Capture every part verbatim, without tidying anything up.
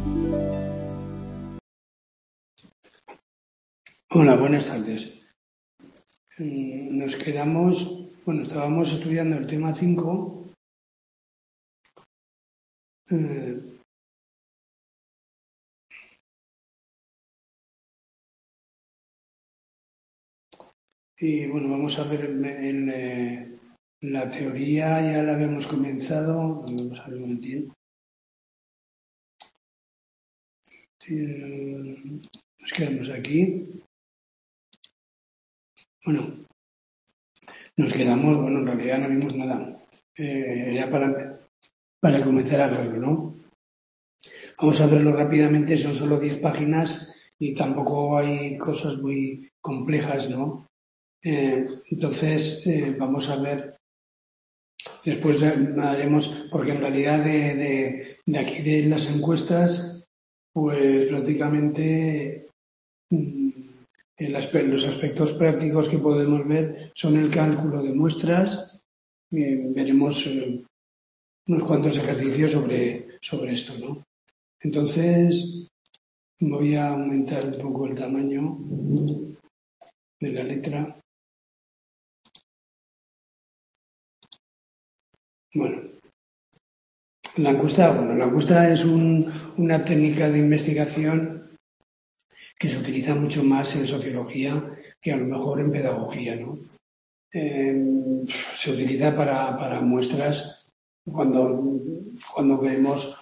Hola, buenas tardes. Nos quedamos, bueno, estábamos estudiando el tema cinco. Eh, y bueno, vamos a ver en, en, eh, la teoría, ya la habíamos comenzado. Vamos a ver un momentito. Eh, nos quedamos aquí. Bueno, nos quedamos, bueno, en realidad no vimos nada. Eh, ya para, para comenzar a verlo, ¿no? Vamos a verlo rápidamente, son solo diez páginas y tampoco hay cosas muy complejas, ¿no? Eh, entonces, eh, vamos a ver, después haremos, porque en realidad de, de, de aquí de las encuestas, pues prácticamente mmm, los aspectos prácticos que podemos ver son el cálculo de muestras. Eh, veremos eh, unos cuantos ejercicios sobre, sobre esto, ¿no? Entonces, voy a aumentar un poco el tamaño de la letra. Bueno, la encuesta, bueno, la encuesta es un, una técnica de investigación que se utiliza mucho más en sociología que a lo mejor en pedagogía, ¿no? Eh, se utiliza para, para muestras cuando, cuando queremos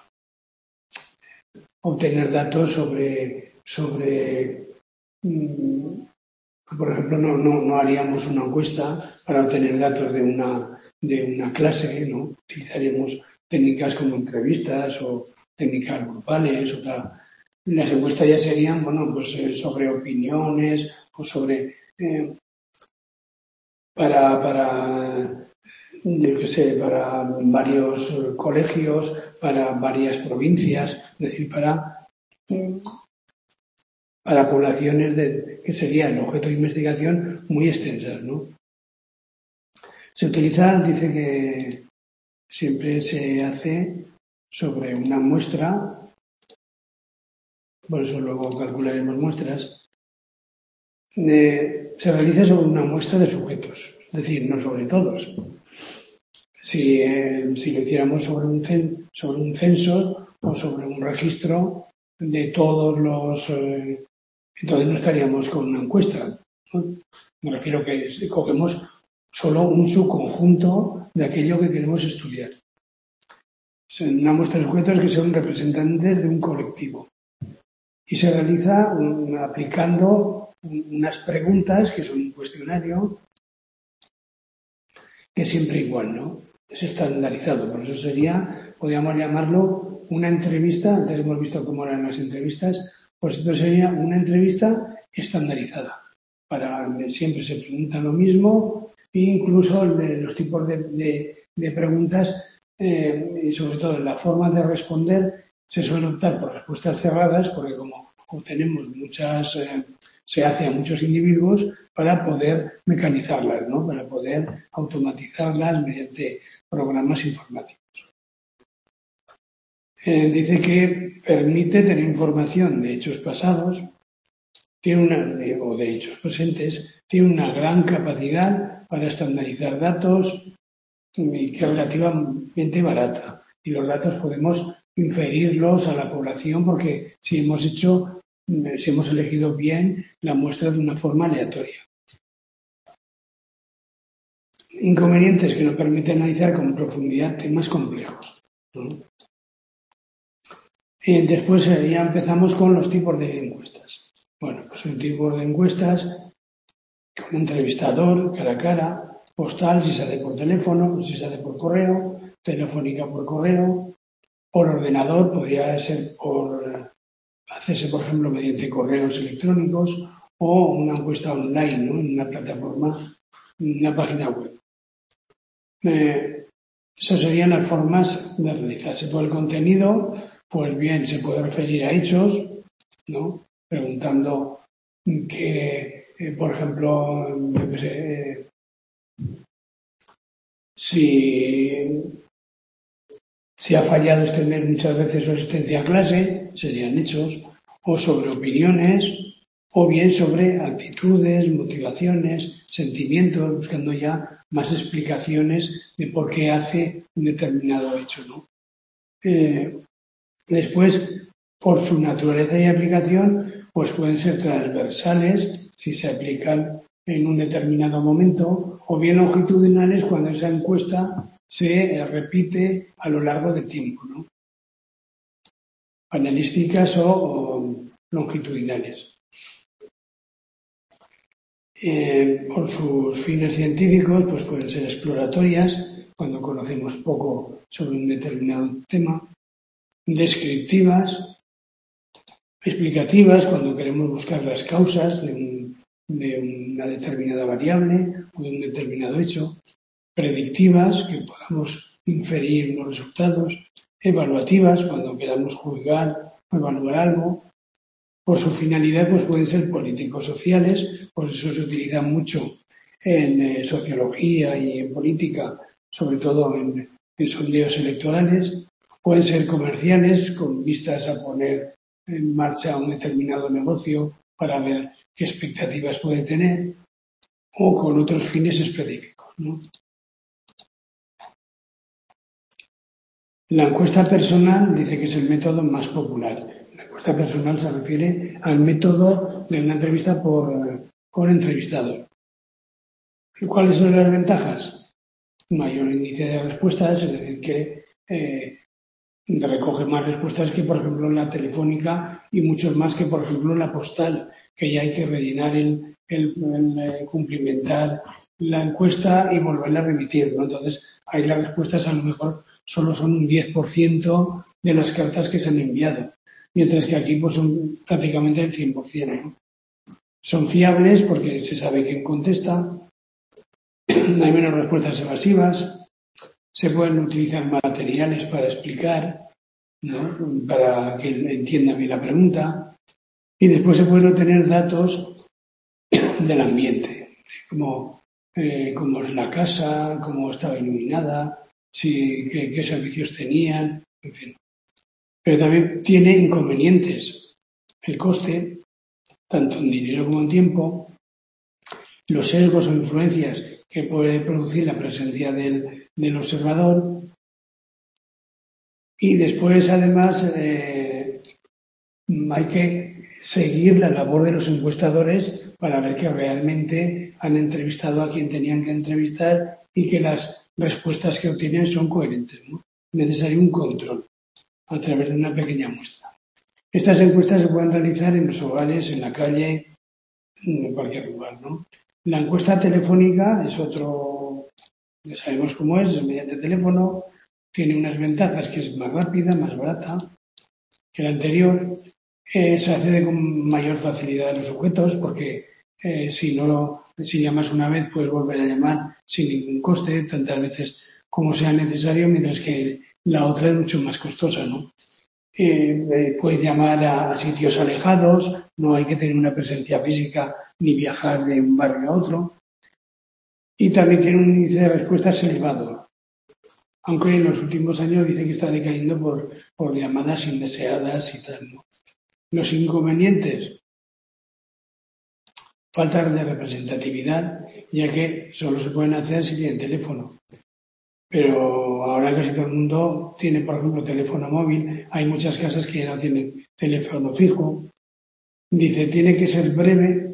obtener datos sobre, sobre mmm, por ejemplo, no, no, no haríamos una encuesta para obtener datos de una, de una clase, ¿no? Utilizaríamos técnicas como entrevistas o técnicas grupales o tal. Las encuestas ya serían, bueno, pues eh, sobre opiniones o sobre, eh, para, para, yo qué sé, para varios colegios, para varias provincias, es decir, para, para poblaciones de, que sería el objeto de investigación muy extensas, ¿no? Se utiliza, dice que siempre se hace sobre una muestra, por eso luego calcularemos muestras, de, se realiza sobre una muestra de sujetos, es decir, no sobre todos. Si, eh, si lo hiciéramos sobre un, cen, sobre un censo o sobre un registro de todos los... Eh, entonces no estaríamos con una encuesta, ¿no? Me refiero que cogemos solo un subconjunto de aquello que queremos estudiar. Una muestra de sujetos que son representantes de un colectivo. Y se realiza un, aplicando unas preguntas que son un cuestionario que es siempre igual, ¿no? Es estandarizado. Por eso sería, podríamos llamarlo una entrevista. Antes hemos visto cómo eran las entrevistas. Pues esto sería una entrevista estandarizada. Para siempre se pregunta lo mismo e incluso los tipos de, de, de preguntas eh, y sobre todo en la forma de responder se suele optar por respuestas cerradas porque como obtenemos muchas, eh, se hace a muchos individuos para poder mecanizarlas, ¿no? Para poder automatizarlas mediante programas informáticos. Eh, dice que permite tener información de hechos pasados tiene una, o de hechos presentes, tiene una gran capacidad para estandarizar datos y que es relativamente barata. Y los datos podemos inferirlos a la población porque si hemos hecho, si hemos elegido bien la muestra de una forma aleatoria. Inconvenientes que no permiten analizar con profundidad temas complejos, ¿no? Y después ya empezamos con los tipos de encuestas. Bueno, pues un tipo de encuestas con entrevistador, cara a cara, postal, si se hace por teléfono, si se hace por correo, telefónica por correo, por ordenador, podría ser por hacerse, por ejemplo, mediante correos electrónicos o una encuesta online, ¿no? En una plataforma, en una página web. Eh, esas serían las formas de realizarse. Por el contenido, pues bien, se puede referir a hechos, ¿no? Preguntando que, eh, por ejemplo, yo qué sé, eh, si, Si ha fallado extender muchas veces su asistencia a clase, serían hechos, o sobre opiniones, o bien sobre actitudes, motivaciones, sentimientos, buscando ya más explicaciones de por qué hace un determinado hecho, ¿no? Eh, después, por su naturaleza y aplicación, pues pueden ser transversales si se aplican en un determinado momento, o bien longitudinales cuando esa encuesta se repite a lo largo del tiempo, ¿no? Analísticas o, o longitudinales. Eh, por sus fines científicos, pues pueden ser exploratorias, cuando conocemos poco sobre un determinado tema, descriptivas, explicativas, cuando queremos buscar las causas de, un, de una determinada variable o de un determinado hecho, predictivas, que podamos inferir los resultados, evaluativas, cuando queramos juzgar o evaluar algo. Por su finalidad, pues pueden ser políticos sociales, por eso se utiliza mucho en eh, sociología y en política, sobre todo en, en sondeos electorales. Pueden ser comerciales, con vistas a poner en marcha un determinado negocio para ver qué expectativas puede tener, o con otros fines específicos, ¿no? La encuesta personal dice que es el método más popular. La encuesta personal se refiere al método de una entrevista por, por entrevistador. ¿Cuáles son las ventajas? Mayor índice de respuestas, es decir, que eh, recoge más respuestas que, por ejemplo, en la telefónica y muchos más que, por ejemplo, en la postal, que ya hay que rellenar el, el, el eh, cumplimentar la encuesta y volverla a remitir, ¿no? Entonces, ahí las respuestas a lo mejor solo son un diez por ciento de las cartas que se han enviado, mientras que aquí pues son prácticamente el cien por ciento, ¿no? Son fiables porque se sabe quién contesta, hay menos respuestas evasivas, se pueden utilizar materiales para explicar, ¿no? Para que entienda bien la pregunta, y después se pueden obtener datos del ambiente, como eh, cómo es la casa, cómo estaba iluminada, si, qué, qué servicios tenían, en fin. Pero también tiene inconvenientes. El coste, tanto en dinero como en tiempo, los sesgos o influencias que puede producir la presencia del, del observador, y después, además, eh, hay que seguir la labor de los encuestadores para ver que realmente han entrevistado a quien tenían que entrevistar y que las respuestas que obtienen son coherentes, ¿no? Es necesario un control a través de una pequeña muestra. Estas encuestas se pueden realizar en los hogares, en la calle, en cualquier lugar, ¿no? La encuesta telefónica es otro, ya sabemos cómo es, es mediante teléfono, tiene unas ventajas, que es más rápida, más barata que la anterior, eh, se accede con mayor facilidad a los sujetos porque eh, si no si llamas una vez puedes volver a llamar sin ningún coste, tantas veces como sea necesario, mientras que la otra es mucho más costosa, ¿no? Eh, eh, puedes llamar a, a sitios alejados, no hay que tener una presencia física ni viajar de un barrio a otro. Y también tiene un índice de respuestas elevado, aunque en los últimos años dice que está decayendo por, por llamadas indeseadas y tal, ¿no? Los inconvenientes, falta de representatividad, ya que solo se pueden hacer si tienen teléfono. Pero ahora casi todo el mundo tiene, por ejemplo, teléfono móvil. Hay muchas casas que ya no tienen teléfono fijo. Dice, tiene que ser breve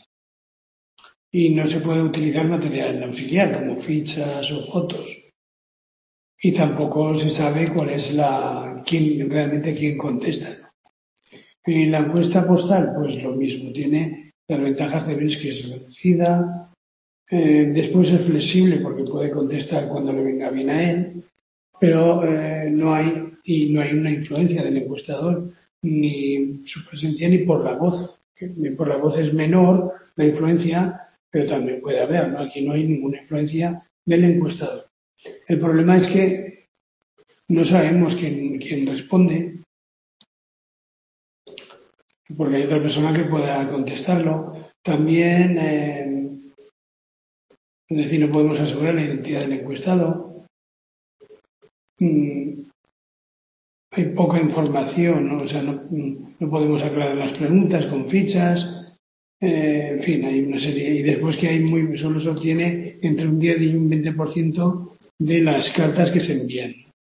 y no se puede utilizar material auxiliar como fichas o fotos. Y tampoco se sabe cuál es la, quién, realmente quién contesta. Y la encuesta postal, pues lo mismo, tiene las ventajas de ver que es reducida, eh, después es flexible porque puede contestar cuando le venga bien a él, pero eh, no hay y no hay una influencia del encuestador, ni su presencia ni por la voz. Por la voz es menor la influencia, pero también puede haber, ¿no? Aquí no hay ninguna influencia del encuestador. El problema es que no sabemos quién, quién responde, porque hay otra persona que pueda contestarlo. También, eh, es decir, no podemos asegurar la identidad del encuestado. Mm, hay poca información, ¿no? O sea, no, no podemos aclarar las preguntas con fichas, eh, en fin, hay una serie, y después que hay muy, solo se obtiene entre un diez y un veinte por ciento de las cartas que se envían.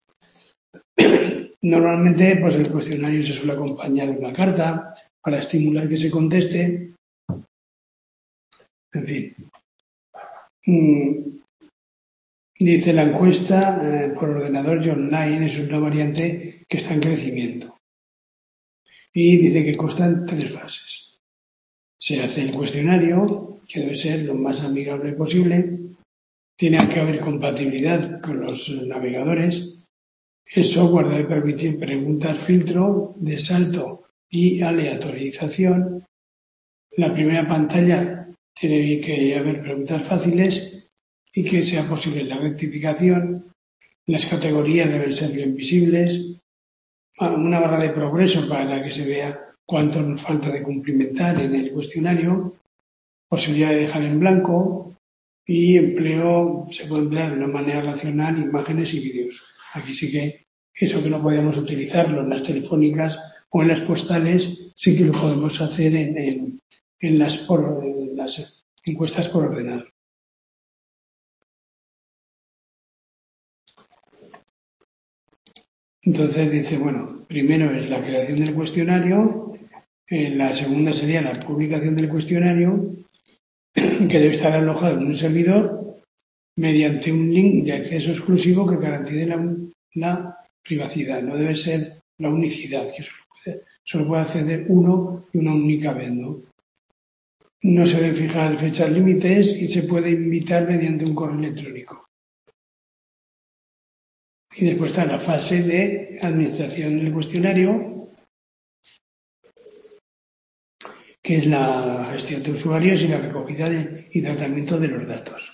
Normalmente, pues el cuestionario se suele acompañar de una carta para estimular que se conteste. En fin. Mm, dice la encuesta eh, por ordenador y online es una variante que está en crecimiento. Y dice que constan tres fases. Se hace el cuestionario, que debe ser lo más amigable posible. Tiene que haber compatibilidad con los navegadores. El software debe permitir preguntas filtro, de salto y aleatorización. La primera pantalla tiene que haber preguntas fáciles y que sea posible la rectificación. Las categorías deben ser bien visibles. Una barra de progreso para que se vea cuánto nos falta de cumplimentar en el cuestionario. Posibilidad de dejar en blanco. Y empleo, se puede emplear de una manera racional imágenes y vídeos. Aquí sí que eso que no podíamos utilizarlo en las telefónicas o en las postales, sí que lo podemos hacer en, en, en, las, por, en las encuestas por ordenador. Entonces dice, bueno, primero es la creación del cuestionario, eh, la segunda sería la publicación del cuestionario, que debe estar alojado en un servidor mediante un link de acceso exclusivo que garantice la, la privacidad. No debe ser la unicidad, que solo puede, solo puede acceder uno y una única vez, ¿no? No se deben fijar fechas límites y se puede invitar mediante un correo electrónico. Y después está la fase de administración del cuestionario, que es la gestión de usuarios y la recogida de, y tratamiento de los datos.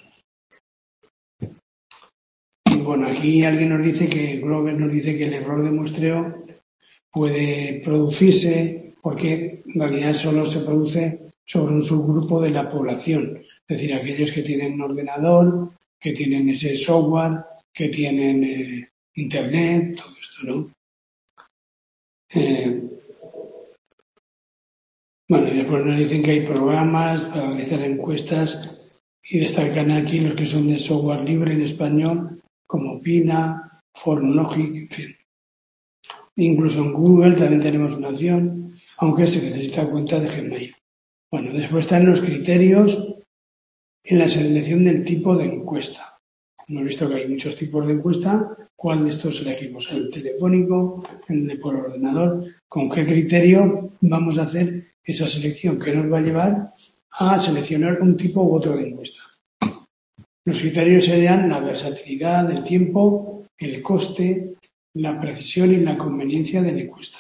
Y bueno, aquí alguien nos dice que, Glover nos dice que el error de muestreo puede producirse porque en realidad solo se produce sobre un subgrupo de la población, es decir, aquellos que tienen un ordenador, que tienen ese software, que tienen eh, internet, todo esto, ¿no? Eh, bueno, y después nos dicen que hay programas para realizar encuestas y destacan aquí los que son de software libre en español, como Pina, FormLogic, en fin. Incluso en Google también tenemos una opción, aunque se necesita cuenta de Gmail. Bueno, después están los criterios en la selección del tipo de encuesta. Hemos visto que hay muchos tipos de encuesta. ¿Cuál de estos elegimos? ¿El telefónico? ¿El de por ordenador? ¿Con qué criterio vamos a hacer esa selección que nos va a llevar a seleccionar un tipo u otro de encuesta? Los criterios serían la versatilidad, el tiempo, el coste, la precisión y la conveniencia de la encuesta.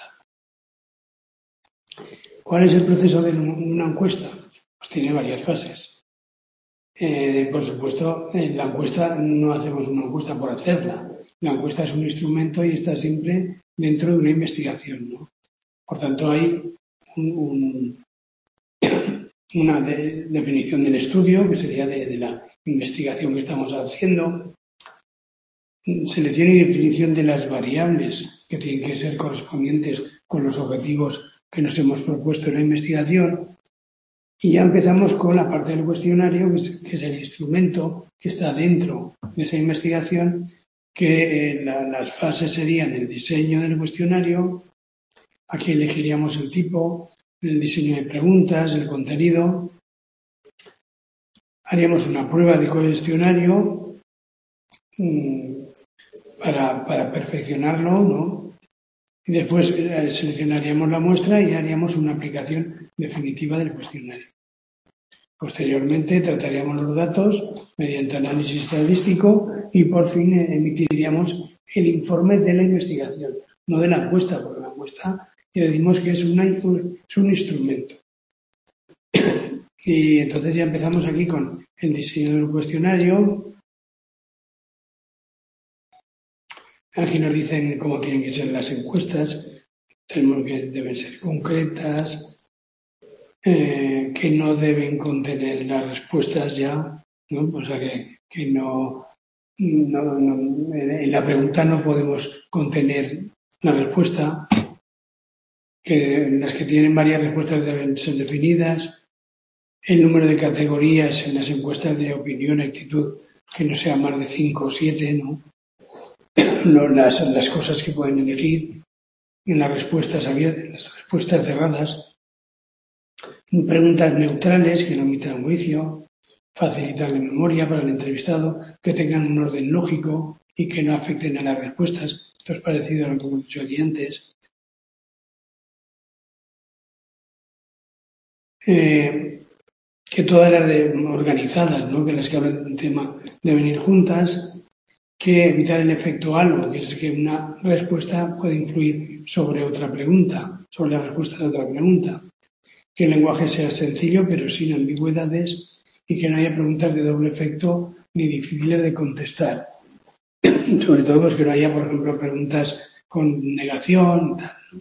¿Cuál es el proceso de una encuesta? Pues tiene varias fases. Eh, por supuesto, en la encuesta no hacemos una encuesta por hacerla. La encuesta es un instrumento y está siempre dentro de una investigación, ¿no? Por tanto, hay un, un, una de, definición del estudio, que sería de, de la investigación que estamos haciendo. Selección y definición de las variables que tienen que ser correspondientes con los objetivos que nos hemos propuesto en la investigación. Y ya empezamos con la parte del cuestionario, que es, que es el instrumento que está dentro de esa investigación, que eh, la, las fases serían el diseño del cuestionario, aquí elegiríamos el tipo, el diseño de preguntas, el contenido. Haríamos una prueba de cuestionario mmm, para, para perfeccionarlo, ¿no? Y después eh, seleccionaríamos la muestra y haríamos una aplicación definitiva del cuestionario. Posteriormente trataríamos los datos mediante análisis estadístico y por fin emitiríamos el informe de la investigación, no de la encuesta, porque la encuesta ya decimos que es, una, es un instrumento. Y entonces ya empezamos aquí con el diseño del cuestionario. Aquí nos dicen cómo tienen que ser las encuestas. Tenemos que deben ser concretas, eh, que no deben contener las respuestas ya, ¿no? O sea que, que no, no, no, en la pregunta no podemos contener la respuesta, que las que tienen varias respuestas deben ser definidas, el número de categorías en las encuestas de opinión y actitud que no sea más de cinco o siete, ¿no? no las, las cosas que pueden elegir en las respuestas abiertas, en las respuestas cerradas, preguntas neutrales que no emitan juicio, facilitar la memoria para el entrevistado, que tengan un orden lógico y que no afecten a las respuestas. Esto es parecido a lo que hemos dicho aquí antes. Eh, que todas las de, organizadas, ¿no? Que las que hablan de un tema deben ir juntas, que evitar el efecto halo, que es que una respuesta puede influir sobre otra pregunta, sobre la respuesta de otra pregunta, que el lenguaje sea sencillo pero sin ambigüedades y que no haya preguntas de doble efecto ni difíciles de contestar. Sobre todo pues que no haya, por ejemplo, preguntas con negación.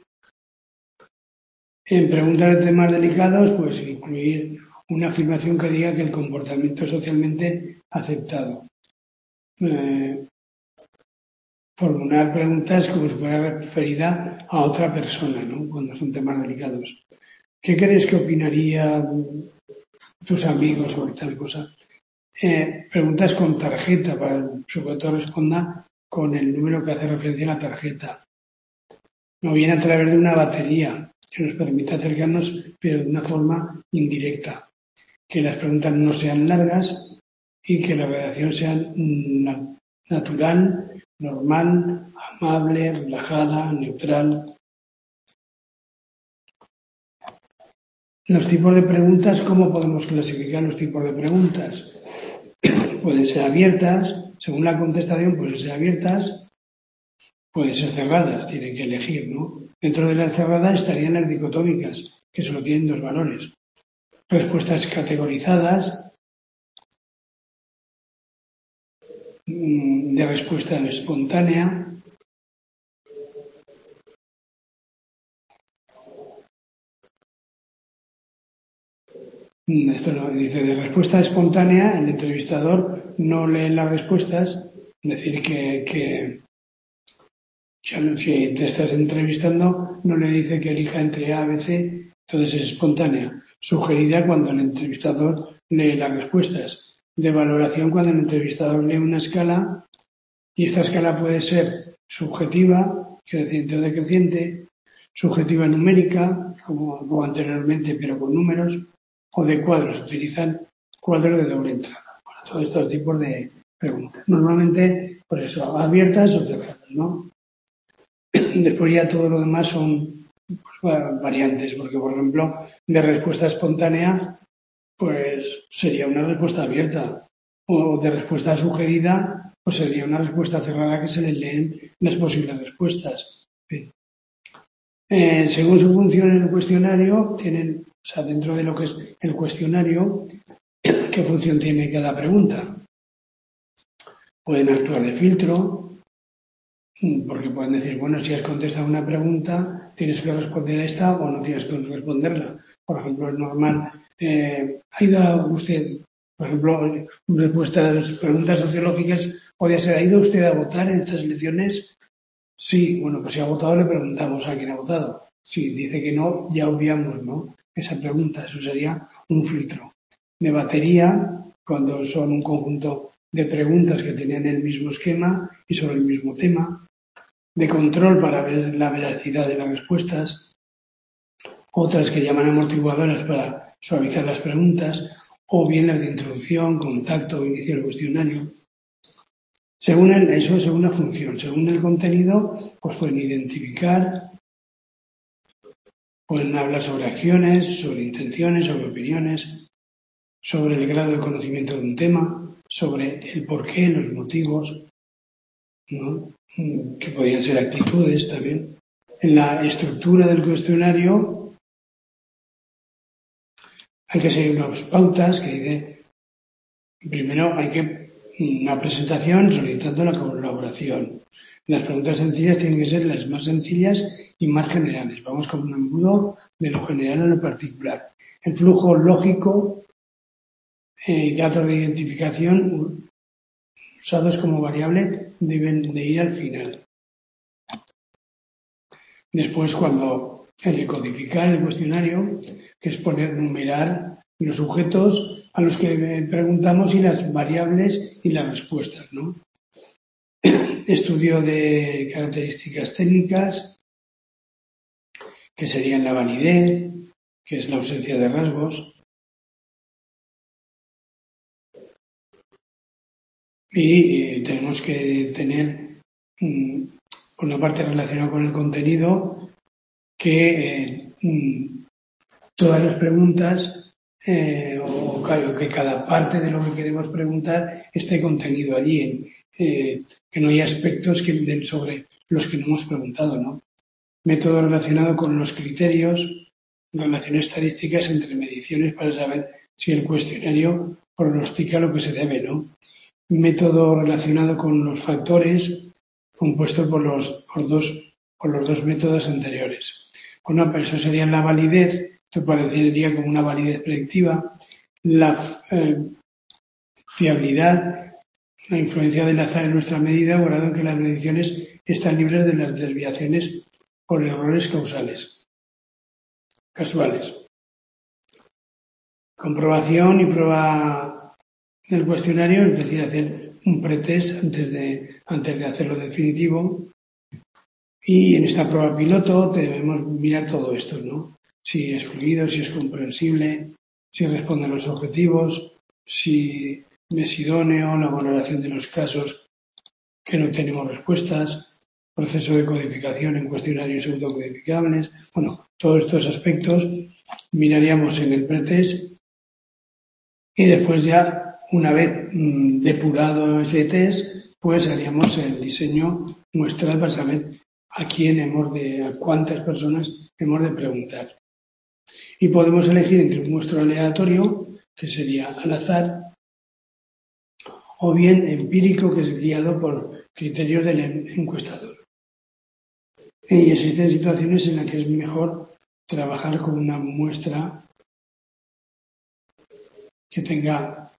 En preguntas de temas delicados, pues incluir una afirmación que diga que el comportamiento es socialmente aceptado. Eh, formular preguntas como si fuera referida a otra persona, ¿no? Cuando son temas delicados. ¿Qué crees que opinarían tus amigos sobre tal cosa? Eh, preguntas con tarjeta para que el sujeto responda con el número que hace referencia a la tarjeta. No bien a través de una batería que nos permita acercarnos, pero de una forma indirecta. Que las preguntas no sean largas y que la redacción sea natural, normal, amable, relajada, neutral. Los tipos de preguntas, ¿cómo podemos clasificar los tipos de preguntas? Pueden ser abiertas, según la contestación pueden ser abiertas, pueden ser cerradas, tienen que elegir, ¿no? Dentro de las cerradas estarían las dicotómicas, que solo tienen dos valores. Respuestas categorizadas, de respuesta espontánea, esto no, dice de respuesta espontánea, el entrevistador no lee las respuestas, es decir, que, que si te estás entrevistando no le dice que elija entre A, B, C, entonces es espontánea. Sugerida cuando el entrevistador lee las respuestas. De valoración cuando el entrevistador lee una escala y esta escala puede ser subjetiva, creciente o decreciente, subjetiva numérica, como, como anteriormente, pero con números, o de cuadros. Utilizan cuadros de doble entrada para todos estos tipos de preguntas. Normalmente, por eso, abiertas o cerradas, ¿no? Después ya todo lo demás son pues, variantes, porque por ejemplo, de respuesta espontánea, pues sería una respuesta abierta, o de respuesta sugerida, pues sería una respuesta cerrada que se le leen las posibles respuestas. Eh, según su función en el cuestionario, tienen, o sea, dentro de lo que es el cuestionario, ¿qué función tiene cada pregunta? Pueden actuar de filtro, porque pueden decir, bueno, si has contestado una pregunta, tienes que responder a esta o no tienes que responderla. Por ejemplo, es normal. Eh, ¿Ha ido usted, por ejemplo, respuestas, preguntas sociológicas, podría ser, ¿ha ido usted a votar en estas elecciones? Sí, bueno, pues si ha votado le preguntamos a quién ha votado. Si dice que no, ya obviamos, ¿no? Esa pregunta, eso sería un filtro. De batería, cuando son un conjunto de preguntas que tenían el mismo esquema y sobre el mismo tema. De control para ver la veracidad de las respuestas. Otras que llaman amortiguadoras para suavizar las preguntas. O bien las de introducción, contacto o inicio del cuestionario. Según el, eso según la función, según el contenido, pues pueden identificar, pueden hablar sobre acciones, sobre intenciones, sobre opiniones, sobre el grado de conocimiento de un tema, sobre el porqué, los motivos, ¿no? Que podrían ser actitudes también. En la estructura del cuestionario hay que seguir unas pautas que dice, primero hay que una presentación solicitando la colaboración. Las preguntas sencillas tienen que ser las más sencillas y más generales. Vamos con un embudo de lo general a lo particular. El flujo lógico y eh, datos de identificación usados como variable deben de ir al final. Después, cuando hay que codificar el cuestionario, que es poner, numerar los sujetos a los que preguntamos y las variables y las respuestas, ¿no? Estudio de características técnicas, que serían la validez, que es la ausencia de rasgos, y eh, tenemos que tener mm, una parte relacionada con el contenido, que eh, mm, todas las preguntas eh, o que cada parte de lo que queremos preguntar esté contenido allí, en, eh, que no haya aspectos que, de, sobre los que no hemos preguntado, ¿no? Método relacionado con los criterios, relaciones estadísticas entre mediciones para saber si el cuestionario pronostica lo que se debe, ¿no? Método relacionado con los factores, compuesto por los, por dos, por los dos métodos anteriores. Bueno, eso sería la validez, esto parecería como una validez predictiva, la eh, fiabilidad, la influencia del azar en nuestra medida, guardando que las mediciones están libres de las desviaciones por errores causales, casuales. Comprobación y prueba del cuestionario, es decir, hacer un pretest antes de, antes de hacerlo definitivo. Y en esta prueba piloto debemos mirar todo esto, ¿no? Si es fluido, si es comprensible, si responde a los objetivos, si es idóneo, la valoración de los casos que no tenemos respuestas, proceso de codificación en cuestionarios autocodificables. Bueno, todos estos aspectos miraríamos en el pretest y después ya, una vez mmm, depurado ese test, pues haríamos el diseño muestral para saber a quién hemos de, a cuántas personas hemos de preguntar. Y podemos elegir entre un muestro aleatorio, que sería al azar, o bien empírico, que es guiado por criterios del encuestador. Y existen situaciones en las que es mejor trabajar con una muestra que tenga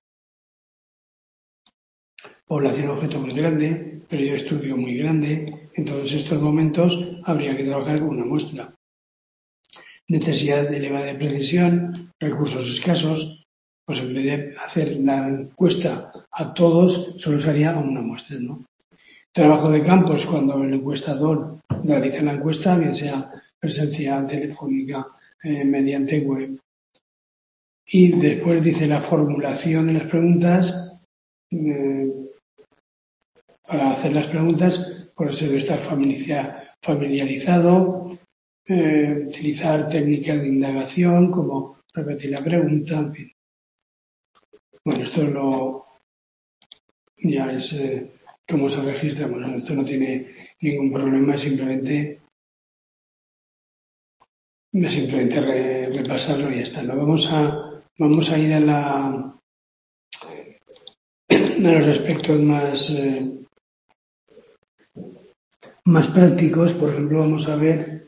población objeto muy grande, periodo de estudio muy grande. En todos estos momentos habría que trabajar con una muestra. Necesidad elevada de precisión, recursos escasos, pues en vez de hacer la encuesta a todos, solo se haría a una muestra, ¿no? Trabajo de campo es cuando el encuestador realiza la encuesta, bien sea presencial, telefónica, eh, mediante web. Y después dice la formulación de las preguntas. Eh, para hacer las preguntas, pues se debe estar familiarizado, eh, utilizar técnicas de indagación, como repetir la pregunta, en fin. Bueno, esto lo ya es eh, cómo se registra. Bueno, esto no tiene ningún problema, es simplemente simplemente re, repasarlo y ya está. ¿No? Vamos a vamos a ir a la a los aspectos más eh, más prácticos. Por ejemplo, vamos a ver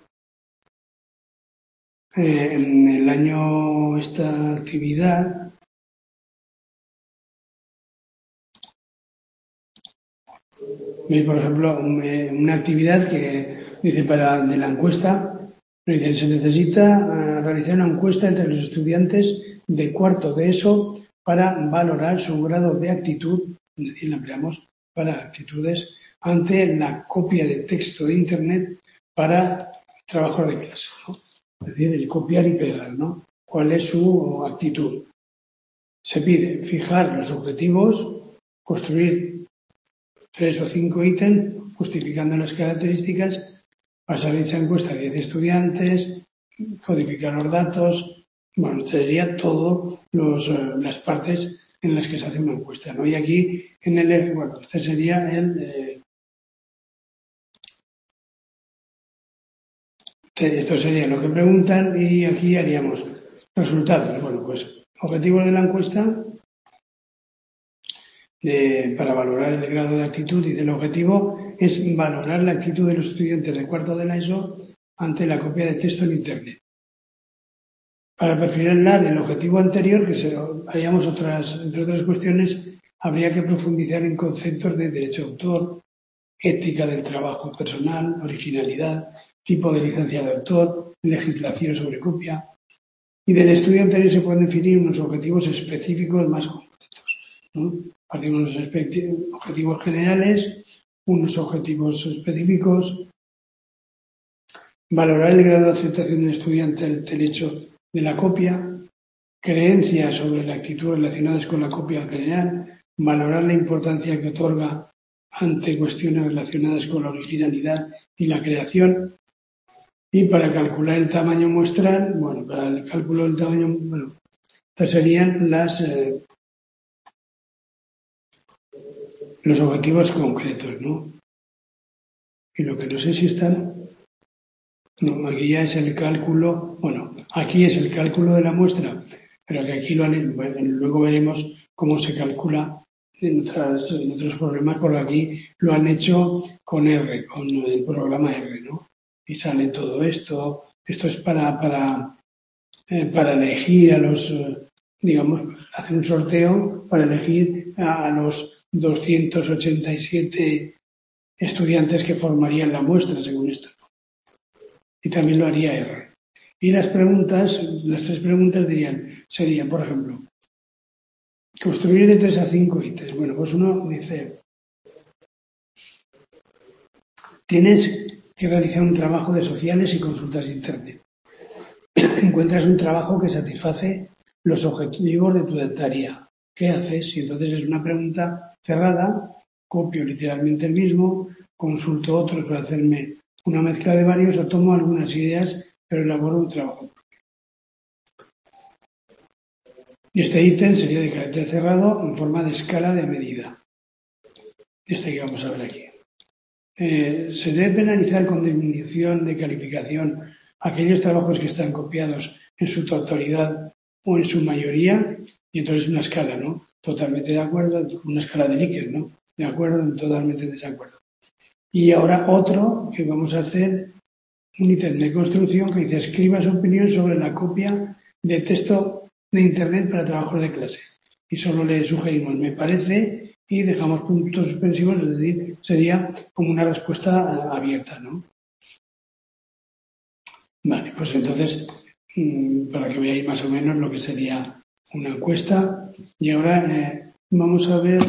eh, en el año esta actividad. Por ejemplo, una actividad que dice para de la encuesta, dice, se necesita uh, realizar una encuesta entre los estudiantes de cuarto de ESO para valorar su grado de actitud, es decir, la empleamos para actitudes ante la copia de texto de Internet para trabajo de clase, ¿no? Es decir, el copiar y pegar, ¿no? ¿Cuál es su actitud? Se pide fijar los objetivos, construir tres o cinco ítems justificando las características, pasar dicha encuesta a diez estudiantes, codificar los datos. Bueno, sería todo los, uh, las partes en las que se hace una encuesta, ¿no? Y aquí en el, bueno, este sería el, eh, esto sería lo que preguntan y aquí haríamos resultados. Bueno, pues objetivos de la encuesta. De, para valorar el grado de actitud, y el objetivo es valorar la actitud de los estudiantes de cuarto de la ESO ante la copia de texto en Internet. Para perfilar el objetivo anterior, que se, haríamos otras, entre otras cuestiones, habría que profundizar en conceptos de derecho de autor, ética del trabajo personal, originalidad, tipo de licencia de autor, legislación sobre copia. Y del estudio anterior se pueden definir unos objetivos específicos más concretos, ¿no? Partimos de unos objetivos generales, unos objetivos específicos, valorar el grado de aceptación del estudiante ante el hecho de la copia, creencias sobre la actitud relacionadas con la copia en general, valorar la importancia que otorga ante cuestiones relacionadas con la originalidad y la creación. Y para calcular el tamaño muestral, bueno, para el cálculo del tamaño, bueno, estas serían las, eh, los objetivos concretos, ¿no? Y lo que no sé si están, no, aquí ya es el cálculo, bueno, aquí es el cálculo de la muestra, pero que aquí lo han, bueno, luego veremos cómo se calcula en, otras, en otros programas, porque aquí lo han hecho con R, con el programa R, ¿no? Y sale todo esto. Esto es para, para, eh, para elegir a los, eh, digamos, hacer un sorteo para elegir a, a los doscientos ochenta y siete estudiantes que formarían la muestra, según esto. Y también lo haría R. Y las preguntas, las tres preguntas dirían, serían, por ejemplo, construir de tres a cinco ítems. Bueno, pues uno dice, tienes que realizar un trabajo de sociales y consultas de internet. Encuentras un trabajo que satisface los objetivos de tu tarea. ¿Qué haces? Y entonces es una pregunta cerrada, copio literalmente el mismo, consulto otros para hacerme una mezcla de varios o tomo algunas ideas, pero elaboro un trabajo. Y este ítem sería de carácter cerrado en forma de escala de medida. Este que vamos a ver aquí. Eh, se debe penalizar con disminución de calificación aquellos trabajos que están copiados en su totalidad o en su mayoría, y entonces una escala, ¿no? Totalmente de acuerdo, una escala de Likert, ¿no? De acuerdo, totalmente de desacuerdo. Y ahora otro que vamos a hacer, un ítem de construcción que dice escriba su opinión sobre la copia de texto de Internet para trabajos de clase. Y solo le sugerimos, me parece, y dejamos puntos suspensivos, es decir, sería como una respuesta abierta, ¿no? Vale, pues entonces, para que veáis más o menos lo que sería una encuesta. Y ahora eh, vamos a ver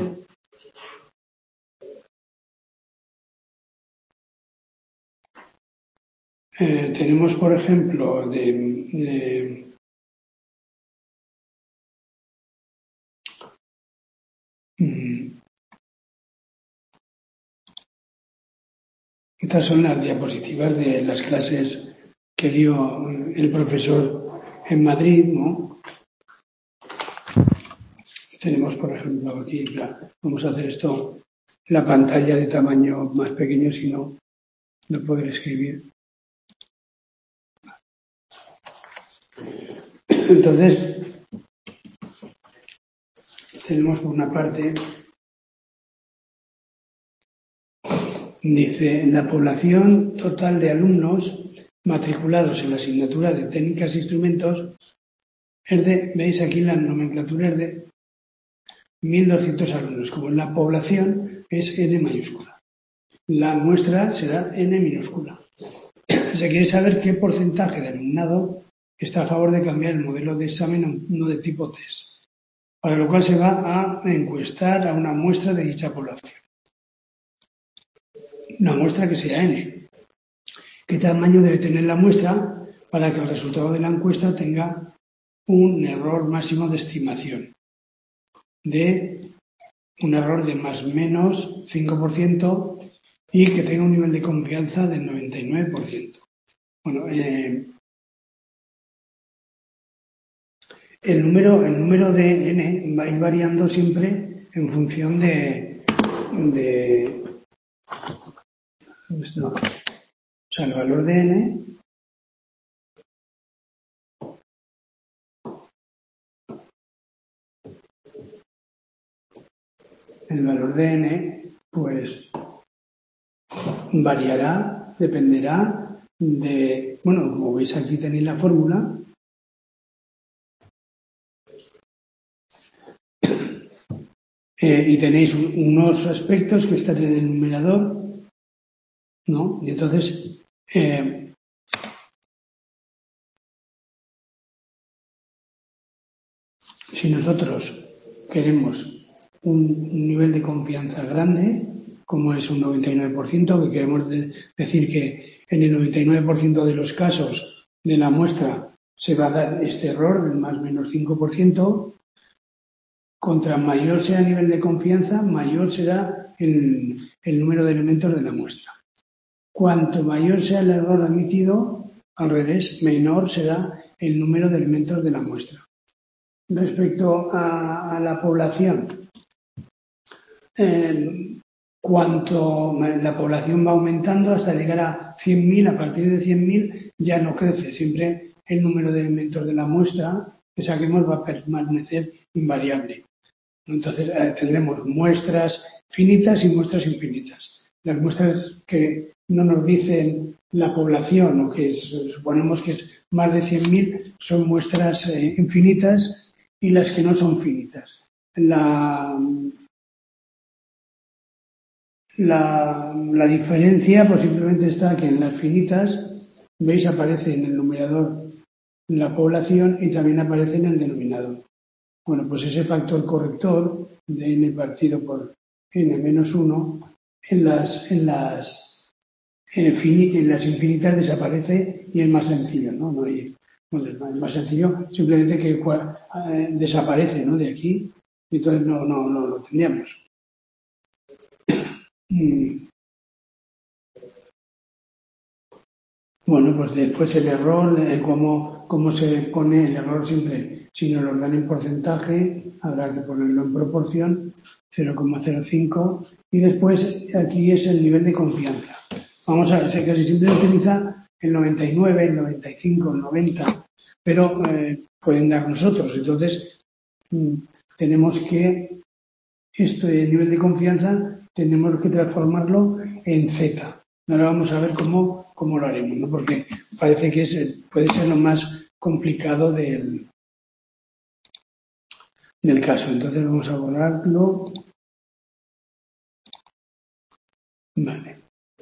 eh, tenemos, por ejemplo, de, de mm, estas son las diapositivas de las clases que dio el profesor en Madrid, ¿no? Tenemos, por ejemplo, aquí, vamos a hacer esto, la pantalla de tamaño más pequeño, si no, no poder escribir. Entonces, tenemos por una parte, dice, la población total de alumnos matriculados en la asignatura de técnicas e instrumentos es de, veis aquí la nomenclatura es de mil doscientos alumnos, como la población es N mayúscula. La muestra será N minúscula. Se quiere saber qué porcentaje de alumnado está a favor de cambiar el modelo de examen a uno de tipo test, para lo cual se va a encuestar a una muestra de dicha población. Una muestra que sea N. ¿Qué tamaño debe tener la muestra para que el resultado de la encuesta tenga un error máximo de estimación de un error de más o menos cinco por ciento y que tenga un nivel de confianza del noventa y nueve por ciento? Bueno, eh, el número, el número de N va a ir variando siempre en función de, de no, o sea, el valor de N el valor de N pues variará, dependerá de, bueno, como veis aquí tenéis la fórmula. Eh, y tenéis unos aspectos que están en el numerador, ¿no? Y entonces, eh, si nosotros queremos un nivel de confianza grande, como es un noventa y nueve por ciento, que queremos de decir que en el noventa y nueve por ciento de los casos de la muestra se va a dar este error del más menos cinco por ciento, contra mayor sea el nivel de confianza, mayor será el, el número de elementos de la muestra. Cuanto mayor sea el error admitido, al revés, menor será el número de elementos de la muestra. Respecto a, a la población, eh, cuanto la población va aumentando hasta llegar a cien mil, a partir de cien mil ya no crece, siempre el número de elementos de la muestra que saquemos va a permanecer invariable. Entonces eh, tendremos muestras finitas y muestras infinitas. Las muestras que no nos dicen la población o que es, suponemos que es más de cien mil son muestras eh, infinitas y las que no son finitas. La, la, la diferencia pues simplemente está que en las finitas, veis, aparece en el numerador la población y también aparece en el denominador. Bueno, pues ese factor corrector de n partido por n menos uno en las, en las, en, fini, en las infinitas desaparece y es más sencillo, ¿no? No hay, bueno, es más sencillo simplemente que eh, desaparece, ¿no? De aquí, y entonces no, no, no lo tendríamos. Mm. Bueno, pues después el error, eh, cómo, cómo se pone el error siempre. Si nos lo dan en porcentaje, habrá que ponerlo en proporción, cero coma cero cinco, y después aquí es el nivel de confianza. Vamos a ver, sé que siempre utiliza el noventa y nueve, el noventa y cinco, el noventa, pero eh, pueden dar nosotros. Entonces, mm, tenemos que, este nivel de confianza, tenemos que transformarlo en Z. Ahora vamos a ver cómo, cómo lo haremos, ¿no? Porque parece que es, puede ser lo más complicado del, del caso. Entonces vamos a borrarlo. Vale.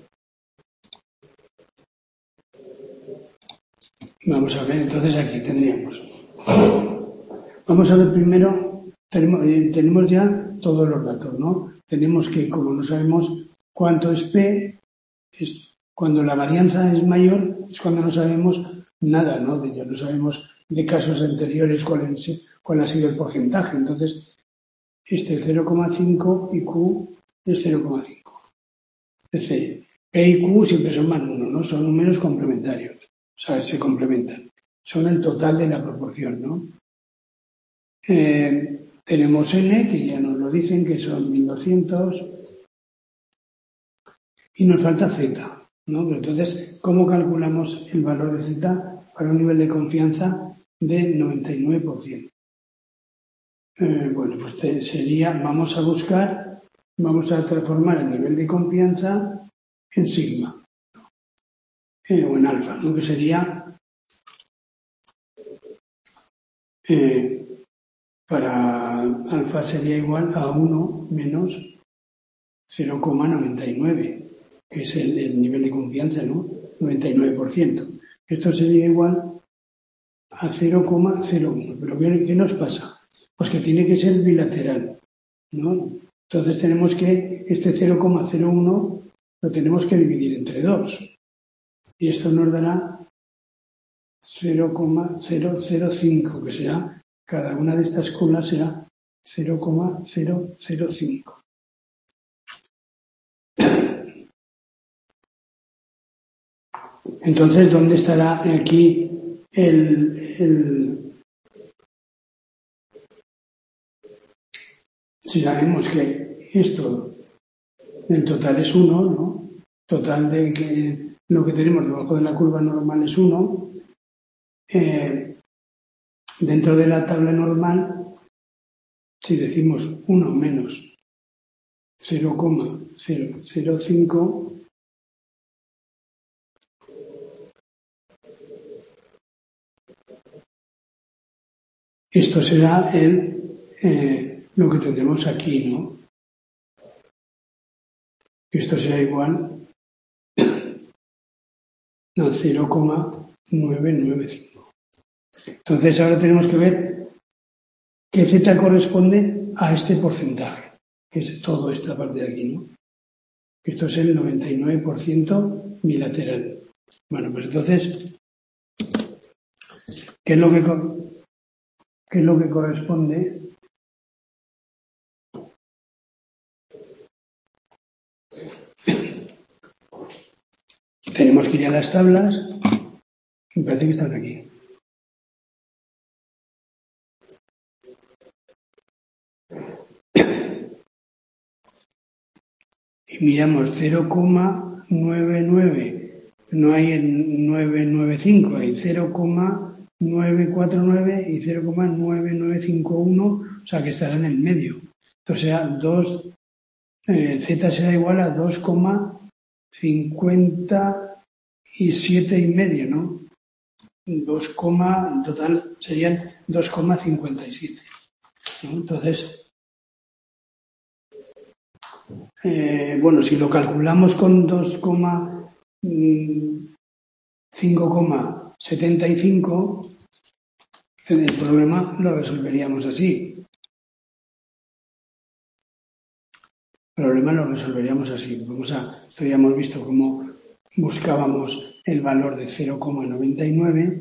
Vamos a ver, entonces aquí tendríamos. Vamos a ver primero, tenemos, eh, tenemos ya todos los datos, ¿no? Tenemos que, como no sabemos cuánto es P, es, cuando la varianza es mayor, es cuando no sabemos nada, ¿no? De ello, no sabemos de casos anteriores cuál, es, cuál ha sido el porcentaje. Entonces, este es cero coma cinco y Q es cero coma cinco. Es decir, P y Q siempre son más uno, ¿no? Son números complementarios. O sea, se complementan. Son el total de la proporción, ¿no? Eh, tenemos N, que ya nos lo dicen, que son mil doscientos. Y nos falta Z, ¿no? Pero entonces, ¿cómo calculamos el valor de Z para un nivel de confianza de noventa y nueve por ciento? Eh, bueno, pues te, sería, vamos a buscar, vamos a transformar el nivel de confianza en sigma, eh, o en alfa, ¿no? Que sería, eh, para alfa sería igual a uno menos cero coma noventa y nueve, que es el, el nivel de confianza, ¿no? noventa y nueve por ciento. Esto sería igual a cero coma cero uno. ¿Pero qué, qué nos pasa? Pues que tiene que ser bilateral, ¿no? Entonces tenemos que, este cero coma cero uno lo tenemos que dividir entre dos. Y esto nos dará cero coma cero cero cinco, que será, cada una de estas colas será cero coma cero cero cinco. Entonces, ¿dónde estará aquí el, el... Si sabemos que esto, el total es uno, ¿no? Total de que lo que tenemos debajo de la curva normal es uno. Eh, dentro de la tabla normal, si decimos uno menos cero coma cero cero cinco, esto será el, eh, lo que tendremos aquí, ¿no? Esto será igual a cero coma novecientos noventa y cinco. Entonces ahora tenemos que ver que Z corresponde a este porcentaje, que es toda esta parte de aquí, ¿no? Esto es el noventa y nueve por ciento bilateral. Bueno, pues entonces, ¿qué es lo que, qué es lo que corresponde? Tenemos que ir a las tablas. Me parece que están aquí. Y miramos cero coma noventa y nueve, no hay en novecientos noventa y cinco, hay cero coma novecientos cuarenta y nueve y cero coma nueve nueve cinco uno, o sea que estará en el medio. O sea, dos, eh, Z será igual a dos coma cincuenta y siete y medio, ¿no? dos, en total serían dos coma cincuenta y siete, ¿no? Entonces, Eh, bueno, si lo calculamos con dos coma cinco coma setenta y cinco, el problema lo resolveríamos así. El problema lo resolveríamos así. Vamos a, esto ya hemos visto cómo buscábamos el valor de cero coma noventa y nueve.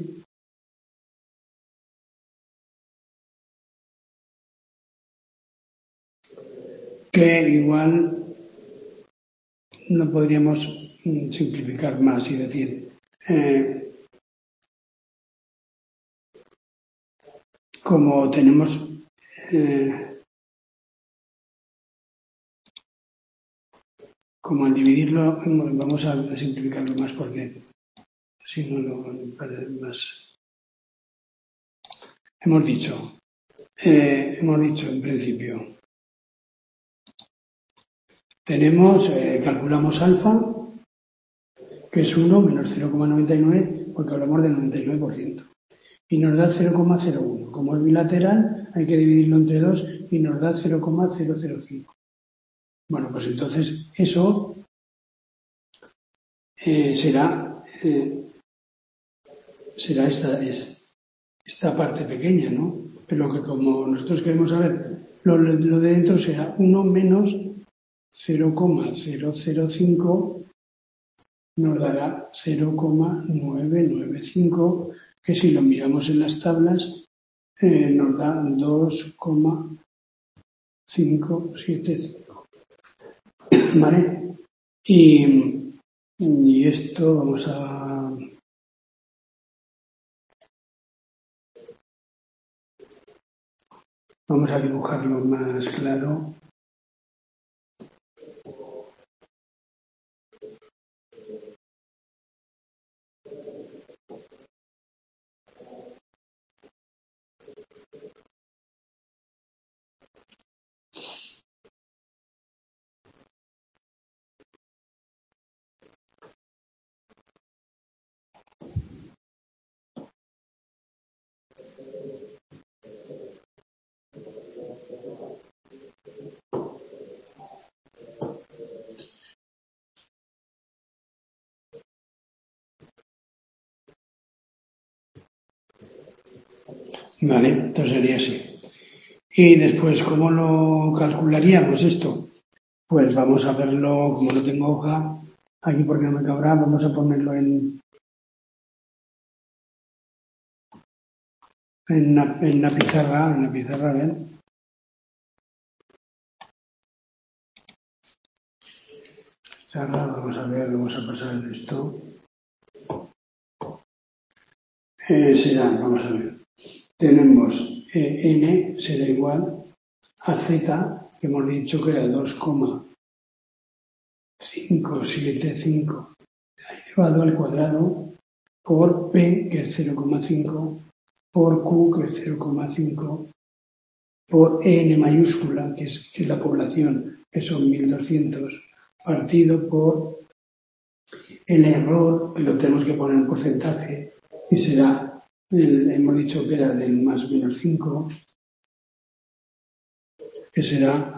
Que igual no podríamos simplificar más y decir, eh, como tenemos eh, como al dividirlo, vamos a simplificarlo más porque si no lo parece más. Hemos dicho, eh, hemos dicho en principio, tenemos, eh, calculamos alfa, que es uno menos cero coma noventa y nueve, porque hablamos del noventa y nueve por ciento. Y nos da cero coma cero uno. Como es bilateral, hay que dividirlo entre dos y nos da cero coma cero cero cinco. Bueno, pues entonces eso eh, será, eh, será esta, esta parte pequeña, ¿no? Pero que como nosotros queremos saber, lo, lo de dentro será uno menos cero coma cero cero cinco, nos dará cero coma nueve nueve cinco, que si lo miramos en las tablas eh, nos da dos coma cinco siete cinco. ¿Vale? Y, y esto vamos a... Vamos a dibujarlo más claro. Vale, entonces sería así. Y después, ¿cómo lo calcularíamos esto? Pues vamos a verlo, como no tengo hoja, aquí porque no me cabrá, vamos a ponerlo en, en, la, en la pizarra, en la pizarra, a ver. Pizarra, vamos a ver, vamos a pasar esto. Eh, será, vamos a ver, tenemos eh, n será igual a z, que hemos dicho que era dos coma cinco siete cinco elevado al cuadrado por p, que es cero coma cinco, por q, que es cero coma cinco, por n mayúscula, que es, que es la población, que son mil doscientos, partido por el error, que lo tenemos que poner en porcentaje, y será, el, hemos dicho que era del más menos cinco, que será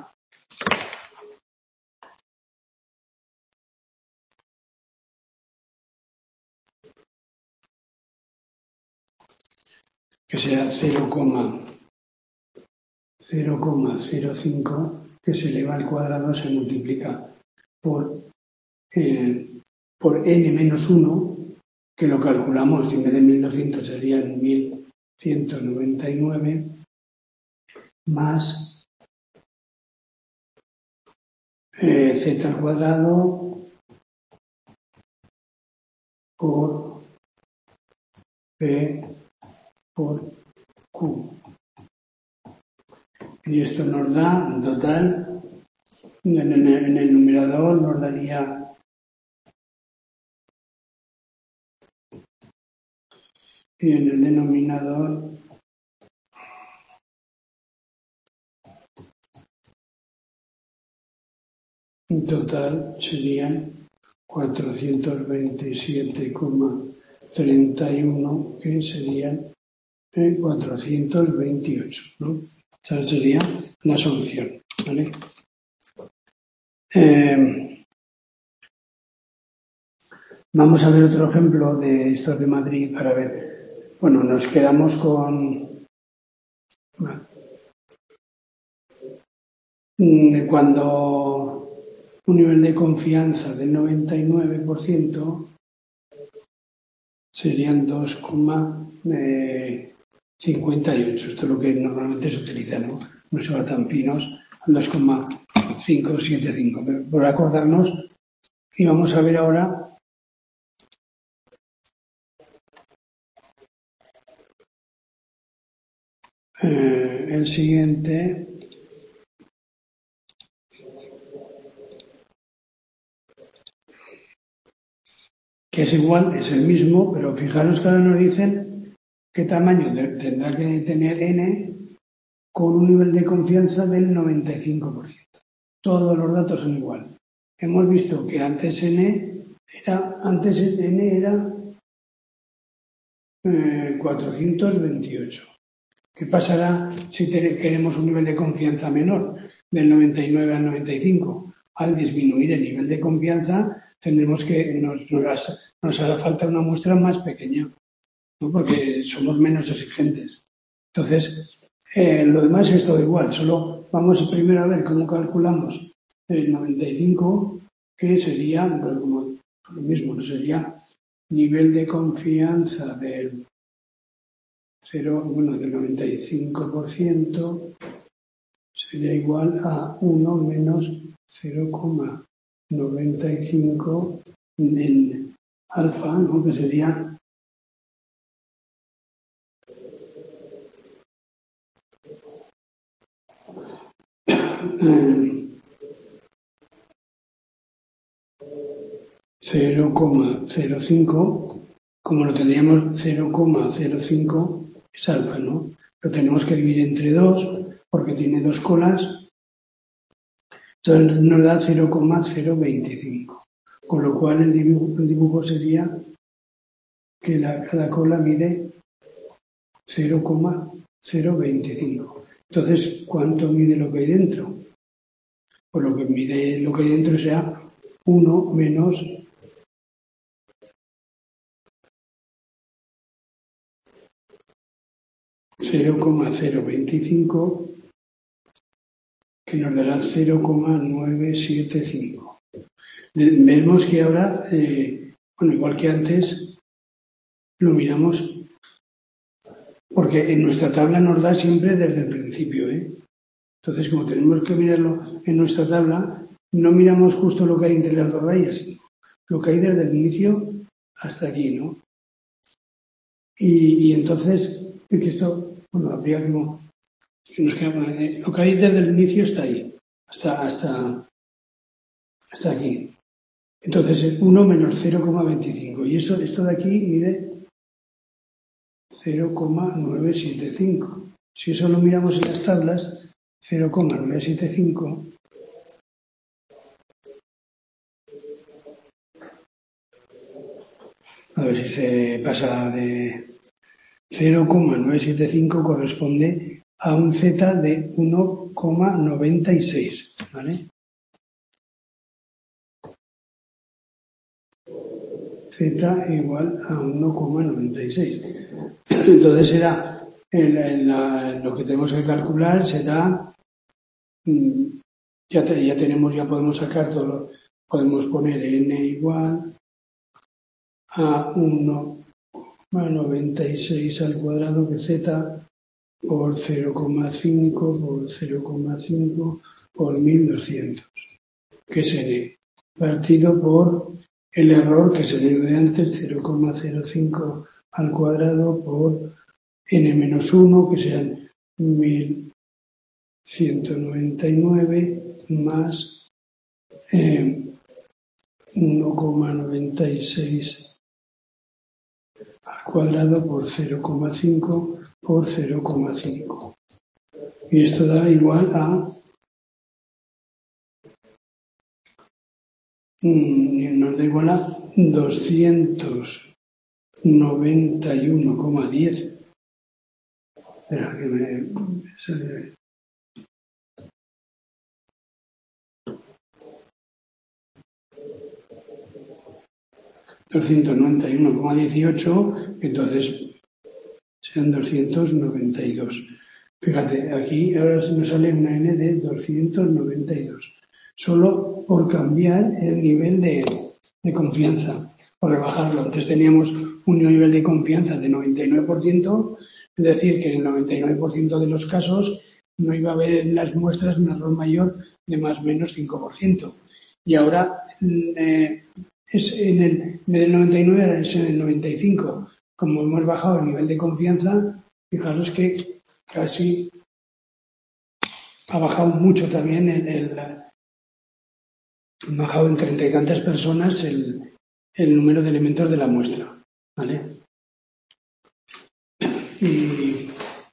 que sea cero coma cero coma cero cinco que se eleva al cuadrado se multiplica por, eh, por n menos uno, que lo calculamos, si en vez de mil doscientos serían mil ciento noventa y nueve, más eh, z al cuadrado por p por q. Y esto nos da, en total, en el, en el numerador nos daría y en el denominador en total serían cuatrocientos veintisiete coma treinta y uno, que serían eh, cuatrocientos veintiocho, ¿no? Esa sería la solución, ¿vale? Eh, vamos a ver otro ejemplo de esto de Madrid para ver. Bueno, nos quedamos con... Cuando un nivel de confianza del noventa y nueve por ciento serían dos coma cincuenta y ocho. Esto es lo que normalmente se utiliza, ¿no? No se va tan finos, dos coma quinientos setenta y cinco. Por acordarnos, y vamos a ver ahora eh, el siguiente. Que es igual, es el mismo, pero fijaros que ahora nos dicen qué tamaño de, tendrá que tener n con un nivel de confianza del noventa y cinco por ciento. Todos los datos son igual. Hemos visto que antes n era, antes n era eh, cuatrocientos veintiocho. ¿Qué pasará si te, queremos un nivel de confianza menor, del noventa y nueve al noventa y cinco? Al disminuir el nivel de confianza, tendremos que nos, nos, nos hará falta una muestra más pequeña, ¿no? Porque somos menos exigentes. Entonces, eh, lo demás es todo igual. Solo vamos primero a ver cómo calculamos el noventa y cinco, que sería, pues, como lo mismo, sería nivel de confianza del cero, bueno, del noventa y cinco por ciento sería igual a uno menos cero coma noventa y cinco en alfa, ¿no? Que sería eh, cero coma cero cinco, como lo tendríamos cero coma cero cinco, es alfa, ¿no? Lo tenemos que dividir entre dos, porque tiene dos colas, entonces nos da cero coma cero veinticinco, con lo cual el dibujo, el dibujo sería que la, cada cola mide cero coma cero veinticinco. Entonces, ¿cuánto mide lo que hay dentro? Pues lo que mide lo que hay dentro sea uno menos cero coma cero veinticinco, que nos dará cero coma novecientos setenta y cinco. Vemos que ahora, eh, bueno, igual que antes, lo miramos porque en nuestra tabla nos da siempre desde el principio, ¿eh? Entonces, como tenemos que mirarlo en nuestra tabla, no miramos justo lo que hay entre las dos rayas, sino lo que hay desde el inicio hasta aquí, ¿no? Y, y entonces, es que esto, bueno, habría como, que nos queda, lo que hay desde el inicio está ahí, hasta, hasta, hasta aquí. Entonces es uno menos cero coma veinticinco. Y eso, esto de aquí mide cero coma novecientos setenta y cinco. Si eso lo miramos en las tablas, cero coma novecientos setenta y cinco a ver si se pasa de cero coma novecientos setenta y cinco corresponde a un z de uno coma noventa y seis, ¿vale? Z igual a uno coma noventa y seis. Entonces será el, el, la, lo que tenemos que calcular será, ya, te, ya tenemos, ya podemos sacar todo, podemos poner n igual a uno coma noventa y seis al cuadrado de z por cero coma cinco por cero coma cinco por mil doscientos, que es n, partido por el error que se dio de antes, cero coma cero cinco al cuadrado por n menos uno, que sean mil ciento noventa y nueve más eh, uno coma noventa y seis al cuadrado por cero coma cinco por cero coma cinco. Y esto da igual a mm, nos da igual a doscientos noventa y uno coma diez. Espera que me sale. doscientos noventa y uno coma dieciocho, entonces sean doscientos noventa y dos. Fíjate, aquí ahora nos sale una n de doscientos noventa y dos, solo por cambiar el nivel de, de confianza, por rebajarlo. Antes teníamos un nivel de confianza de noventa y nueve por ciento, es decir, que en el noventa y nueve por ciento de los casos no iba a haber en las muestras un error mayor de más o menos cinco por ciento. Y ahora eh, es en el, en el noventa y nueve, ahora es en el noventa y cinco. Como hemos bajado el nivel de confianza, fijaros que casi ha bajado mucho también el, el ha bajado en treinta y tantas personas el, el número de elementos de la muestra, ¿vale? Y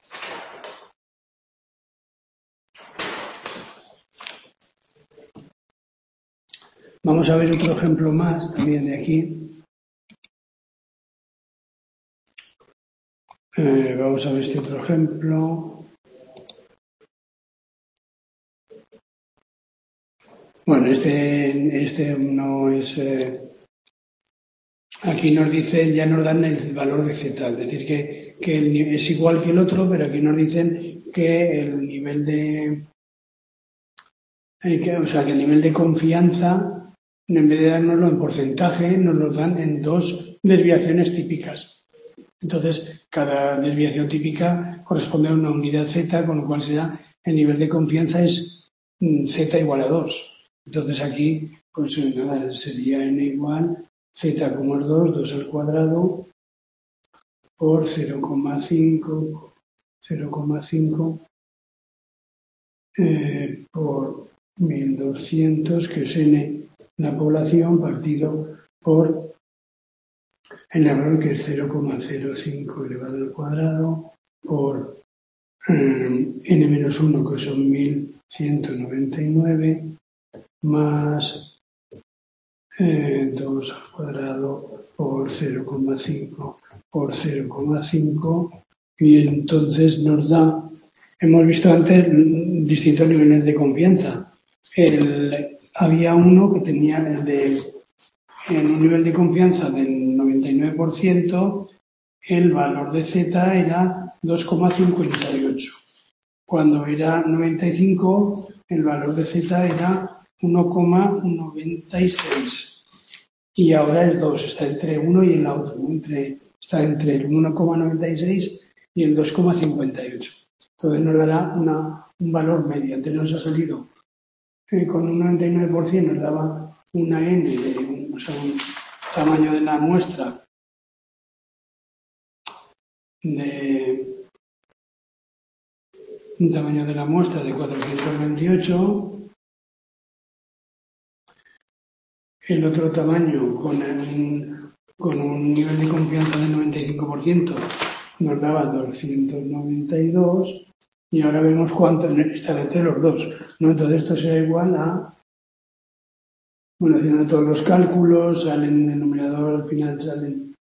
vamos a ver otro ejemplo más también de aquí. Eh, vamos a ver este otro ejemplo. Bueno, este, este no es... Eh, aquí nos dicen, ya nos dan el valor de z, es decir, que, que el, es igual que el otro, pero aquí nos dicen que el nivel de... Eh, que, o sea, que el nivel de confianza, en vez de dárnoslo en porcentaje, nos lo dan en dos desviaciones típicas. Entonces, cada desviación típica corresponde a una unidad z, con lo cual será el nivel de confianza es z igual a dos. Entonces aquí, pues nada, sería n igual z como es dos, dos al cuadrado, por cero coma cinco, cero coma cinco eh, por mil doscientos, que es n la población, partido por el error, que es cero coma cero cinco elevado al cuadrado, por eh, n menos uno, que son mil ciento noventa y nueve, más eh, dos al cuadrado por cero coma cinco por cero coma cinco, y entonces nos da, hemos visto antes distintos niveles de confianza. El, había uno que tenía el de, en un nivel de confianza del noventa y nueve por ciento, el valor de z era dos coma cincuenta y ocho. Cuando era noventa y cinco, el valor de z era uno coma noventa y seis. Y ahora el dos está entre uno y el otro, ¿no? entre, está entre el uno coma noventa y seis y el dos coma cincuenta y ocho. Entonces nos dará una, un valor medio. Antes nos ha salido eh, con un noventa y nueve por ciento, nos daba una n, de, un, o sea, un tamaño de la muestra de un tamaño de la muestra de cuatrocientos veintiocho. El otro tamaño con, el, con un nivel de confianza del noventa y cinco por ciento nos daba doscientos noventa y dos, y ahora vemos cuánto está entre los dos, ¿no? Entonces esto será igual a, bueno, haciendo todos los cálculos, salen en el numerador, al final salen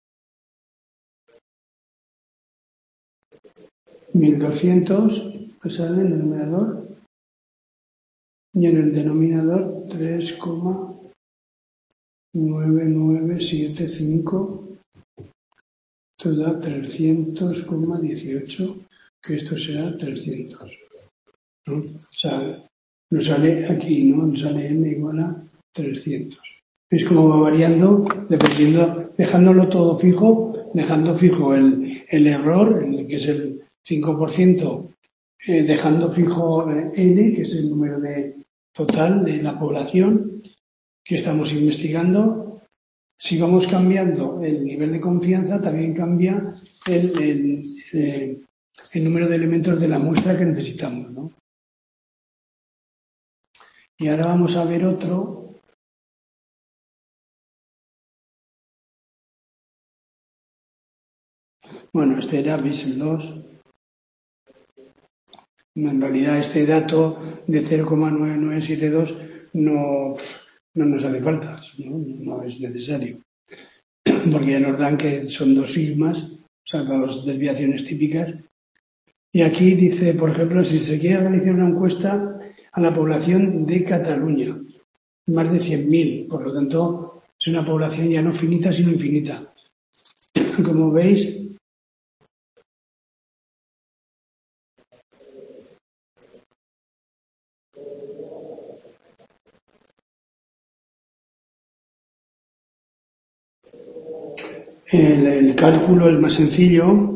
mil doscientos, pues sale en el numerador, y en el denominador tres coma nueve nueve siete cinco, esto da trescientos coma dieciocho que esto será trescientos, ¿no? O sea, nos sale aquí, ¿no? Nos sale m igual a trescientos. ¿Veis cómo va variando? Dependiendo, dejándolo todo fijo, dejando fijo el, el error, el, que es el cinco por ciento, eh, dejando fijo eh, n, que es el número de, total de la población que estamos investigando. Si vamos cambiando el nivel de confianza, también cambia el, el, el, el número de elementos de la muestra que necesitamos, ¿no? Y ahora vamos a ver otro. Bueno, este era, veis, el dos. En realidad este dato de cero coma nueve nueve siete dos no, no nos hace falta, ¿no? No es necesario. Porque ya nos dan que son dos sigmas, salvo las desviaciones típicas. Y aquí dice, por ejemplo, si se quiere realizar una encuesta a la población de Cataluña, más de cien mil, por lo tanto, es una población ya no finita, sino infinita. Como veis, el, el cálculo es más sencillo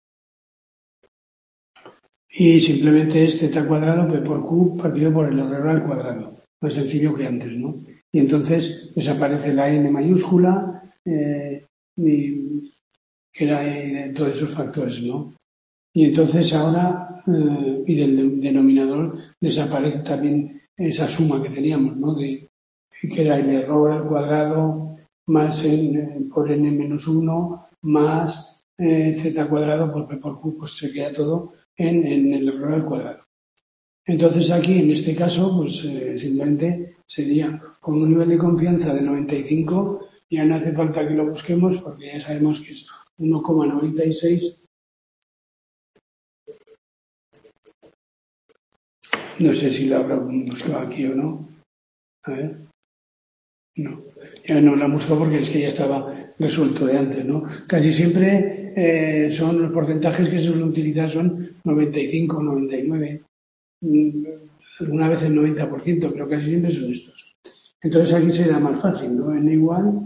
y simplemente es z cuadrado p por q partido por el error al cuadrado. Más sencillo que antes, ¿no? Y entonces desaparece la n mayúscula eh, y que era eh, todos esos factores, ¿no? Y entonces ahora, eh, y del denominador desaparece también esa suma que teníamos, ¿no? De, que era el error al cuadrado más n por n menos uno más eh, z cuadrado por p por q, pues se queda todo en, en el error al cuadrado. Entonces aquí, en este caso, pues eh, simplemente sería con un nivel de confianza de noventa y cinco, ya no hace falta que lo busquemos porque ya sabemos que es uno coma noventa y seis. No sé si la habrá buscado aquí o no. A ver. No. Ya no la busco porque es que ya estaba resuelto de antes, ¿no? Casi siempre eh, son los porcentajes que se suelen utilizar son noventa y cinco, noventa y nueve. Alguna vez el noventa por ciento, pero casi siempre son estos. Entonces aquí se da más fácil, ¿no? N igual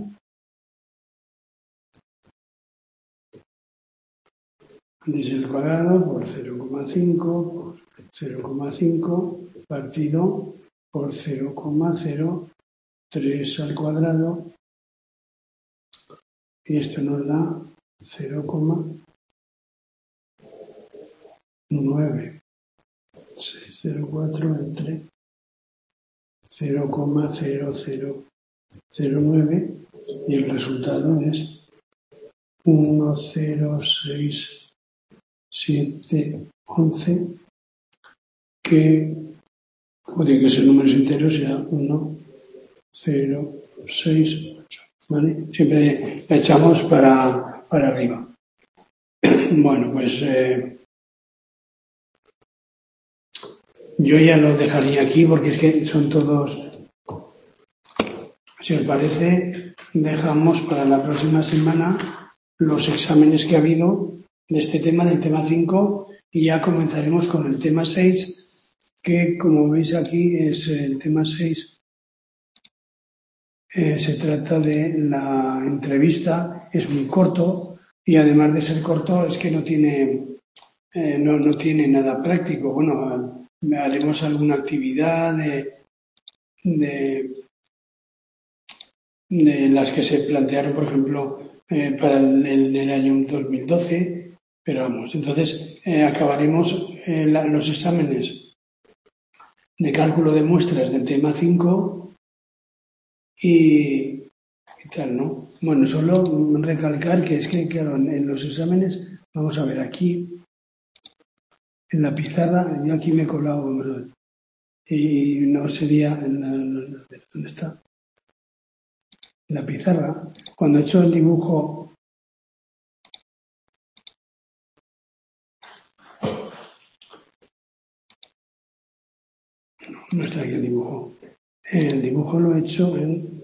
desde el cuadrado por cero coma cinco por cero coma cinco partido por cero coma cero tres al cuadrado, y esto nos da cero coma nueve seis cero cuatro entre cero coma cero cero cero nueve y el resultado es uno coma cero seis siete once, que, como tiene que ser números enteros, sea uno cero seis ocho, ¿vale? Siempre la echamos para, para arriba. Bueno, pues eh, yo ya lo dejaría aquí porque es que son todos. Si os parece, dejamos para la próxima semana los exámenes que ha habido de este tema, del tema cinco, y ya comenzaremos con el tema seis, que como veis aquí es el tema seis. Eh, se trata de la entrevista, es muy corto y además de ser corto es que no tiene, eh, no, no tiene nada práctico. Bueno, haremos alguna actividad de, de de las que se plantearon, por ejemplo, eh, para el, el, el año dos mil doce, pero vamos, entonces eh, acabaremos eh, la, los exámenes de cálculo de muestras del tema cinco y, y tal, ¿no? Bueno, solo recalcar que es que, claro, en, en los exámenes, vamos a ver aquí, en la pizarra, yo aquí me he colado, ¿verdad? Y no sería, en la, ¿dónde está? La pizarra, cuando he hecho el dibujo, no está aquí el dibujo, el dibujo lo he hecho en,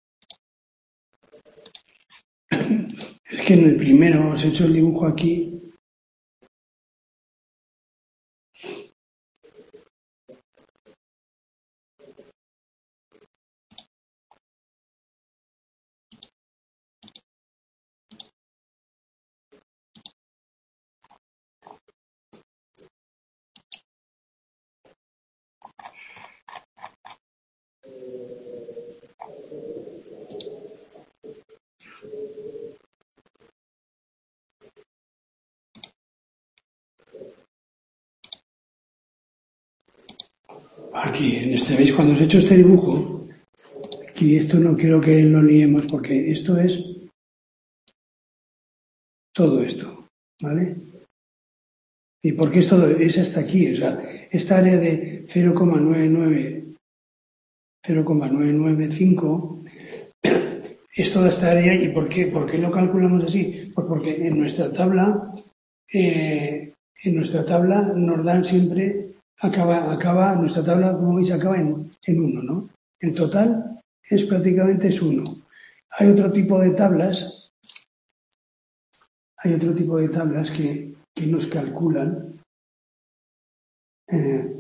es que en el primero os he hecho el dibujo aquí aquí, en este, ¿veis? Cuando os he hecho este dibujo, aquí esto no quiero que lo liemos porque esto es todo esto, ¿vale? ¿Y por qué es todo? Es hasta aquí, o sea, esta área de cero coma nueve nueve, cero coma nueve nueve cinco es toda esta área. ¿Y por qué? ¿Por qué lo calculamos así? Pues porque en nuestra tabla, eh, en nuestra tabla nos dan siempre, acaba, acaba, nuestra tabla, como veis, acaba en, en uno, ¿no? El total es prácticamente es uno. Hay otro tipo de tablas, hay otro tipo de tablas que, que nos calculan eh,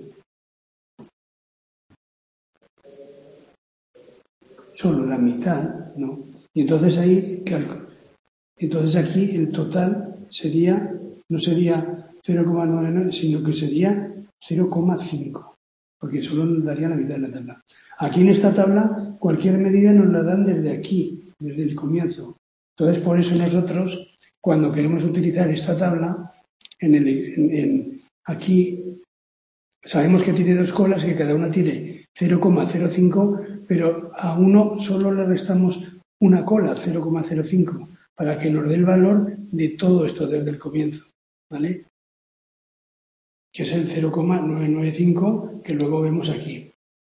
solo la mitad, ¿no? Y entonces ahí, entonces aquí el total sería, no sería cero coma noventa y nueve, sino que sería cero coma cinco, porque solo nos daría la mitad de la tabla. Aquí en esta tabla, cualquier medida nos la dan desde aquí, desde el comienzo. Entonces, por eso nosotros, cuando queremos utilizar esta tabla, en el, en, en, aquí sabemos que tiene dos colas, que cada una tiene cero coma cero cinco, pero a uno solo le restamos una cola, cero coma cero cinco, para que nos dé el valor de todo esto desde el comienzo, ¿vale? Que es el cero coma novecientos noventa y cinco que luego vemos aquí,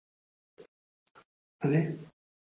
¿vale?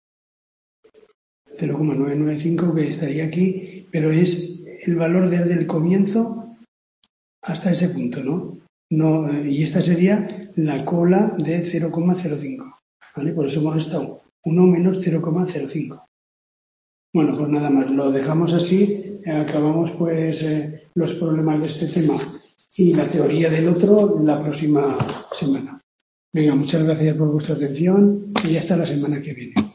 cero coma novecientos noventa y cinco que estaría aquí, pero es el valor desde el comienzo hasta ese punto, ¿no? No, y esta sería la cola de cero coma cero cinco, ¿vale? Por eso hemos restado uno menos cero coma cero cinco. Bueno, pues nada más, lo dejamos así, acabamos pues eh, los problemas de este tema y la teoría del otro la próxima semana. Venga, muchas gracias por vuestra atención y hasta la semana que viene.